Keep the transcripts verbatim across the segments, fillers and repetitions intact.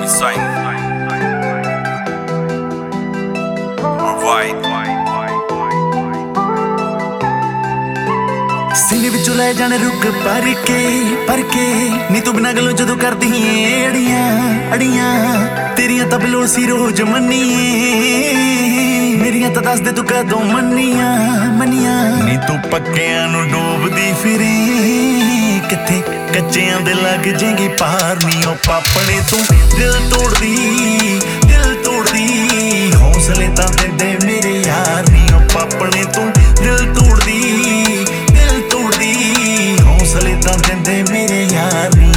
Swing. Alright. सीने विचों लै जाने रुक पर के पर के नी तू बिना गलों जदों करदी ऐ अड़ियां अड़ियां तेरियां तां बलोड़ सी रोज मन्नीए मेरियां तां दस दे तू कदों मन्नियां मन्नियां नी तू पक्कियां नूं डोबदी फिरे किथे कच्चियां दे लग जेंगी पार नी ओ पापड़े तू दिल तोड़दी दिल तोड़दी हौसले तां दे मेरे यार नी ओ पापड़े तू दिल तोड़दी दिल तोड़दी हौसले तां दे मेरे यार नी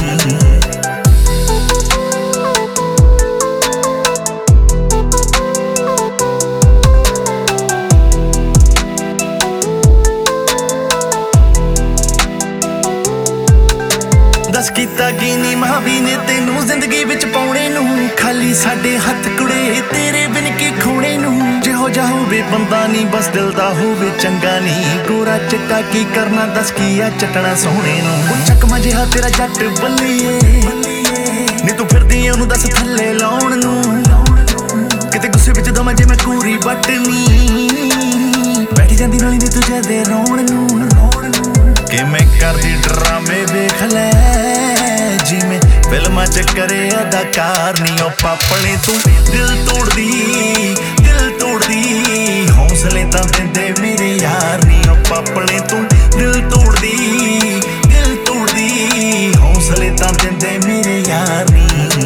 दस कीता की नी मां भी ने तेनू जिंदगी विच पाउणे नू खाली साडे हत्थ कुड़े तेरे बिन की खोणे नू जिहो जा होवे बंदा नी बस दिल दा होवे चंगा नी गोरा चिट्टा की करना दस की आ चटना सोहणे नू चकमा जिहा तेरा जट बल्लीए नी तू फिरदी ऐ ओनू दस थल्ले लाउण नू किते गुस्से विच दमा जे मैं कूरी बटनी बैठी जांदी नाली नी तू जदे रोण नू कि मैं करदी ड्रामे वेख लै जिवें फिल्मां च करे अदाकार नी ओ पापड़े तू दिल तोड़दी दिल तोड़दी हौसले तां दिंदे मेरे यार नी ओ पापड़े तू दिल तोड़दी दिल तोड़दी हौसले तां दिंदे मेरे यार नी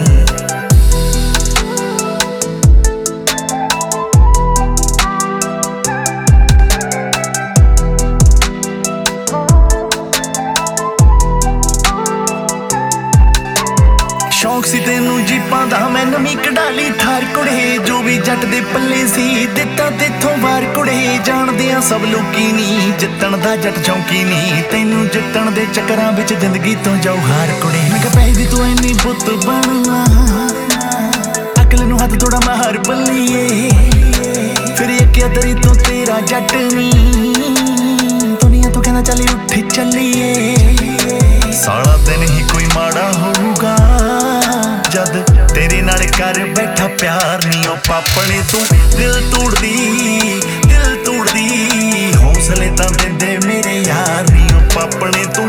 शौक सी तेनू जीपां दा मैं नवीं कढाली थार कुड़े जो भी जट दे पल्ले सी दित्ता तेथों वार कुड़े जाणदियां सब लोकी नी जित्तण दा जट चौंकी नी तैनू जित्तण दे चक्करां विच जिंदगी तो जाऊ हार कुड़े मैं कह पैदी तू इन्नी बुत बनवा अकल नू हथ थोड़ा मार बल्लीए फिर यकिया दरी तो तेरा जट नी दुनिया तो कहना चली उठ चलिए साला दिन ही कोई माड़ा होगा जद तेरे नाल कर बैठा प्यार नी ओ पापड़े तू दिल तोड़दी दिल तोड़दी हौसले तां दिंदे मेरे यार नी ओ पापड़े तू